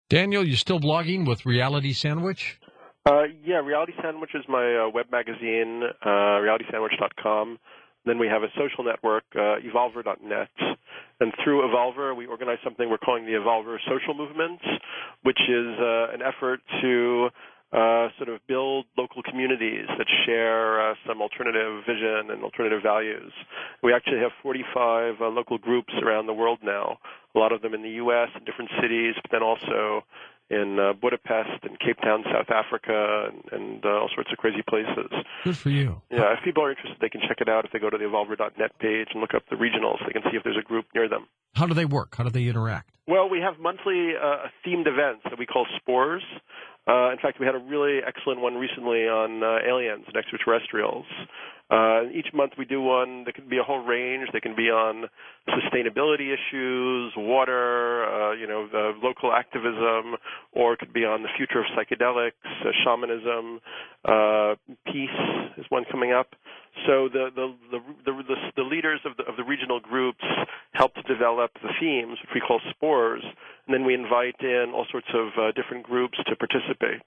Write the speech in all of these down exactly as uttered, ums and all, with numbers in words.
Daniel, you still blogging with Reality Sandwich? Uh, yeah, Reality Sandwich is my uh, web magazine, uh, reality sandwich dot com. Then we have a social network, uh, evolver dot net. And through Evolver, we organize something we're calling the Evolver Social Movement, which is uh, an effort to uh, sort of build local communities that share uh, some alternative vision and alternative values. We actually have forty-five uh, local groups around the world now, a lot of them in the U S in different cities, but then also in uh, Budapest and Cape Town, South Africa, and, and uh, all sorts of crazy places. Good for you. Yeah, if people are interested, they can check it out. If they go to the evolver dot net page and look up the regionals, they can see if there's a group near them. How do they work? How do they interact? Well, we have monthly uh, themed events that we call Spores. Uh, in fact, we had a really excellent one recently on uh, aliens and extraterrestrials. Uh, each month we do one. There can be a whole range. They can be on sustainability issues, water, uh, you know, the local activism, or it could be on the future of psychedelics, uh, shamanism, uh, peace is one coming up. So the the the the, the, the leaders of the, of the regional groups help to develop the themes, which we call spores, and then we invite in all sorts of uh, different groups to participate.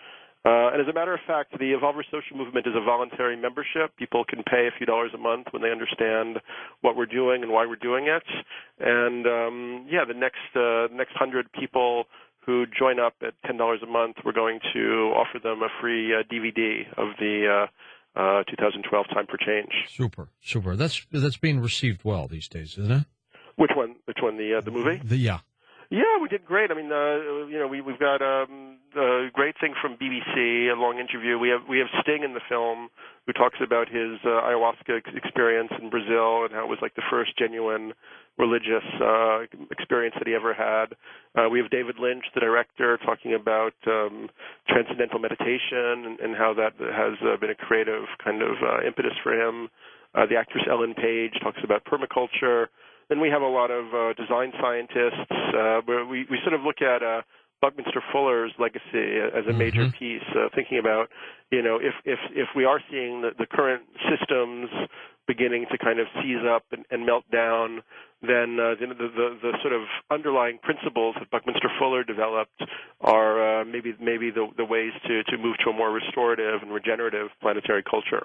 Uh, and as a matter of fact, the Evolver Social Movement is a voluntary membership. People can pay a few dollars a month when they understand what we're doing and why we're doing it. And um, yeah, the next uh, next hundred people who join up at ten dollars a month, we're going to offer them a free uh, D V D of the uh, uh, two thousand twelve Time for Change. Super, super. That's that's being received well these days, isn't it? Which one? Which one? The uh, the movie? The yeah. Yeah, we did great. I mean, uh, you know, we, we've got um, a great thing from B B C, a long interview. We have we have Sting in the film, who talks about his uh, ayahuasca experience in Brazil and how it was like the first genuine religious uh, experience that he ever had. Uh, we have David Lynch, the director, talking about um, transcendental meditation and, and how that has uh, been a creative kind of uh, impetus for him. Uh, the actress Ellen Page talks about permaculture. Then we have a lot of uh, design scientists. Uh, where we, we sort of look at uh, Buckminster Fuller's legacy as a major Mm-hmm. piece, uh, thinking about, you know, if, if, if we are seeing the, the current systems beginning to kind of seize up and, and melt down, then uh, the, the, the sort of underlying principles that Buckminster Fuller developed are uh, maybe maybe the, the ways to, to move to a more restorative and regenerative planetary culture.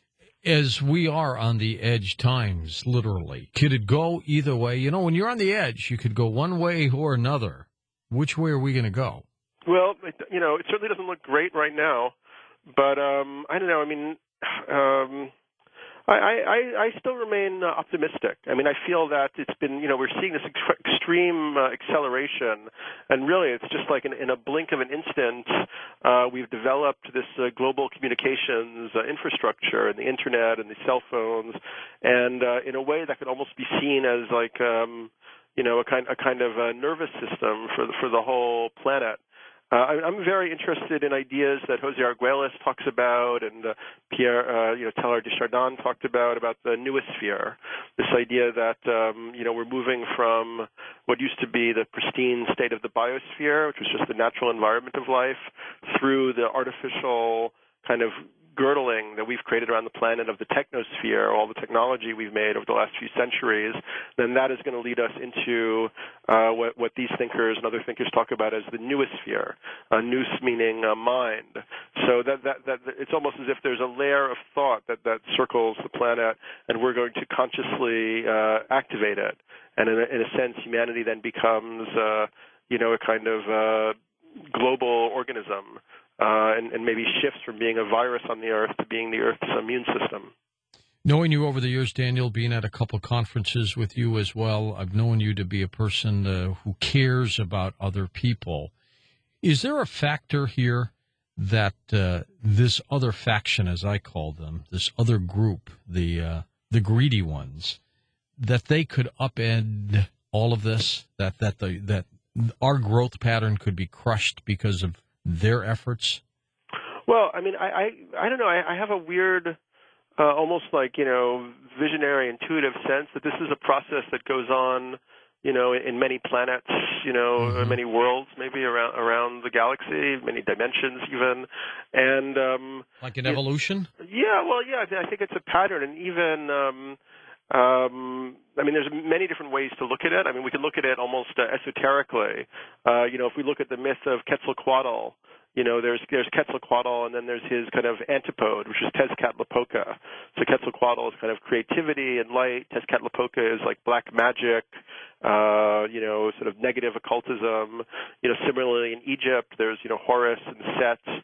As we are on the edge times, literally, could it go either way? You know, when you're on the edge, you could go one way or another. Which way are we going to go? Well, it, you know, it certainly doesn't look great right now, but um, I don't know. I mean, um, I, I, I still remain uh, optimistic. I mean, I feel that it's been, you know, we're seeing this ex- extreme uh, acceleration, and really it's just like in, in a blink of an instant, uh, we've developed this uh, global communications uh, infrastructure and the internet and the cell phones, and uh, in a way that could almost be seen as like, um, you know, a kind, a kind of a nervous system for the, for the whole planet. Uh, I, I'm very interested in ideas that Jose Arguelles talks about, and uh, Pierre, uh, you know, Teilhard de Chardin talked about about the noosphere. This idea that um, you know we're moving from what used to be the pristine state of the biosphere, which was just the natural environment of life, through the artificial kind of girdling that we've created around the planet of the technosphere, all the technology we've made over the last few centuries, then that is going to lead us into uh, what, what these thinkers and other thinkers talk about as the noosphere, uh, nous meaning uh, mind. So that, that, that it's almost as if there's a layer of thought that, that circles the planet, and we're going to consciously uh, activate it. And in a, in a sense, humanity then becomes, uh, you know, a kind of uh, global organism. Uh, and, and maybe shifts from being a virus on the Earth to being the Earth's immune system. Knowing you over the years, Daniel, being at a couple conferences with you as well, I've known you to be a person uh, who cares about other people. Is there a factor here that uh, this other faction, as I call them, this other group, the uh, the greedy ones, that they could upend all of this, that that the that our growth pattern could be crushed because of their efforts? Well, I mean, I I, I don't know. I, I have a weird, uh, almost like, you know, visionary, intuitive sense that this is a process that goes on, you know, in, in many planets, you know, mm-hmm. many worlds, maybe around around the galaxy, many dimensions even, and um, like an evolution. It, yeah, well, yeah, I think it's a pattern, and even. Um, um, I mean, there's many different ways to look at it. I mean, we can look at it almost uh, esoterically. Uh, you know, if we look at the myth of Quetzalcoatl, you know, there's there's Quetzalcoatl, and then there's his kind of antipode, which is Tezcatlipoca. So Quetzalcoatl is kind of creativity and light. Tezcatlipoca is like black magic, uh, you know, sort of negative occultism. You know, similarly in Egypt, there's you know Horus and Set.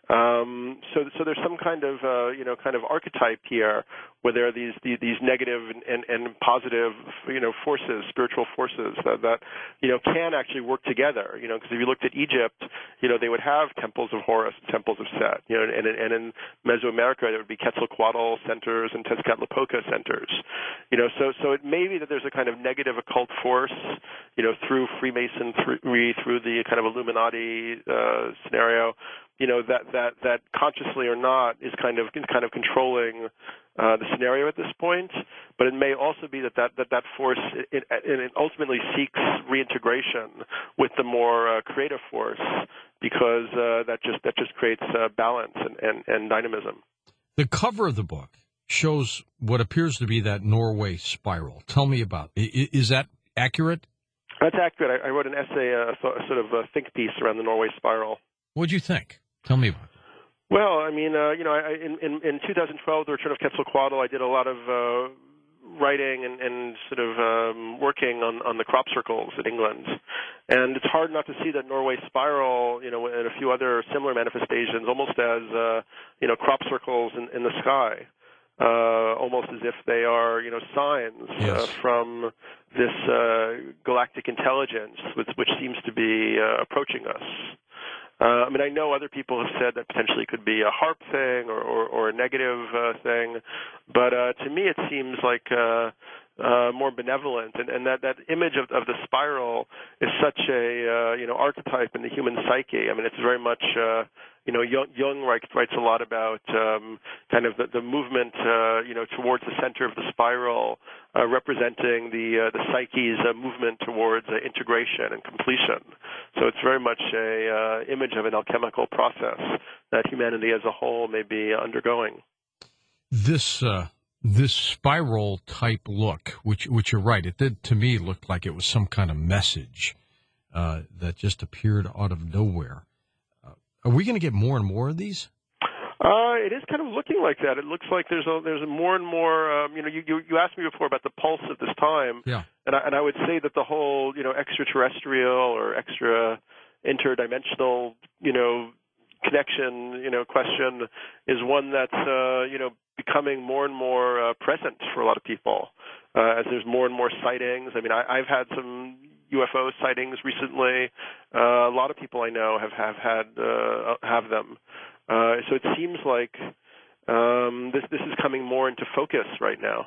Um, so, so there's some kind of, uh, you know, kind of archetype here where there are these these, these negative and, and, and positive, you know, forces, spiritual forces that, that, you know, can actually work together. You know, because if you looked at Egypt, you know, they would have temples of Horus and temples of Set. You know, and, and in Mesoamerica there would be Quetzalcoatl centers and Tezcatlipoca centers. You know, so so it may be that there's a kind of negative occult force, you know, through Freemasonry, through the kind of Illuminati uh, scenario. You know that that that consciously or not is kind of kind of controlling uh, the scenario at this point. But it may also be that that that, that force it, it, it ultimately seeks reintegration with the more uh, creative force because uh, that just that just creates uh, balance and, and, and dynamism. The cover of the book shows what appears to be that Norway spiral. Tell me about it. Is that accurate? That's accurate. I, I wrote an essay, a, a sort of a think piece around the Norway spiral. What'd you think? Tell me about it. Well, I mean, uh, you know, I, in, in, in two thousand twelve, The Return of Quetzalcoatl, I did a lot of uh, writing and, and sort of um, working on, on the crop circles in England. And it's hard not to see that Norway spiral, you know, and a few other similar manifestations almost as, uh, you know, crop circles in, in the sky. Uh, almost as if they are, you know, signs yes. uh, from this uh, galactic intelligence, which, which seems to be uh, approaching us. Uh, I mean, I know other people have said that potentially it could be a HAARP thing or, or, or a negative uh, thing, but uh, to me it seems like uh, uh, more benevolent, and, and that, that image of, of the spiral is such a uh, you know archetype in the human psyche. I mean, it's very much uh, you know Jung, Jung writes, writes a lot about um, kind of the, the movement uh, you know towards the center of the spiral, uh, representing the uh, the psyche's uh, movement towards uh, integration and completion. So it's very much a uh, image of an alchemical process that humanity as a whole may be undergoing. This uh, this spiral type look, which which you're right, it did to me look like it was some kind of message uh, that just appeared out of nowhere. Uh, are we going to get more and more of these? Uh, it is kind of looking like that. It looks like there's a, there's a more and more. Um, you know, you, you you asked me before about the pulse of this time, yeah, and I, and I would say that the whole you know extraterrestrial or extra interdimensional you know connection you know question is one that's uh, you know becoming more and more uh, present for a lot of people uh, as there's more and more sightings. I mean, I, I've had some U F O sightings recently. Uh, a lot of people I know have have had uh, have them. Uh, so it seems like um, this this is coming more into focus right now.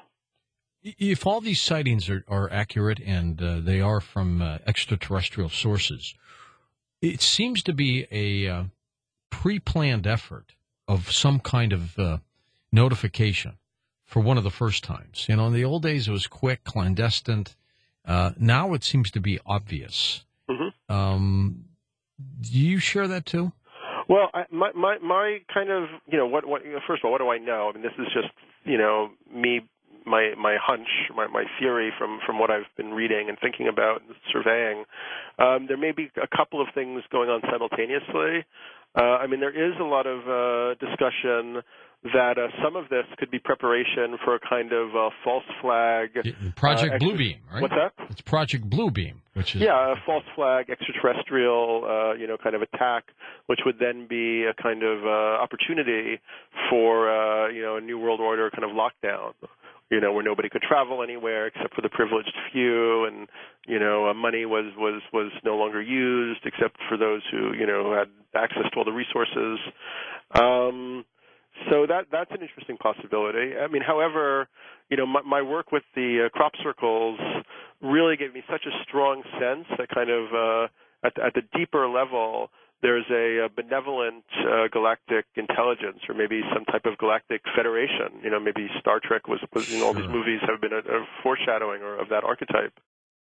If all these sightings are, are accurate and uh, they are from uh, extraterrestrial sources, it seems to be a uh, pre-planned effort of some kind of uh, notification for one of the first times. You know, in the old days it was quick, clandestine. Uh, now it seems to be obvious. Mm-hmm. Um, do you share that too? Well, I, my, my my kind of you know what what first of all, what do I know? I mean, this is just you know me my my hunch, my my theory from from what I've been reading and thinking about and surveying. Um, there may be a couple of things going on simultaneously. Uh, I mean, there is a lot of uh, discussion that uh, some of this could be preparation for a kind of uh, false flag. Project uh, Bluebeam, right? What's that? It's Project Bluebeam, which is... Yeah, a false flag extraterrestrial, uh, you know, kind of attack, which would then be a kind of uh, opportunity for, uh, you know, a New World Order kind of lockdown. You know, where nobody could travel anywhere except for the privileged few, and you know, uh, money was, was, was no longer used except for those who you know had access to all the resources. Um, so that that's an interesting possibility. I mean, however, you know, my, my work with the uh, crop circles really gave me such a strong sense that kind of uh, at, at the deeper level, there's a, a benevolent uh, galactic intelligence, or maybe some type of galactic federation. You know, maybe Star Trek was, was you know, all these movies have been a, a foreshadowing or of that archetype.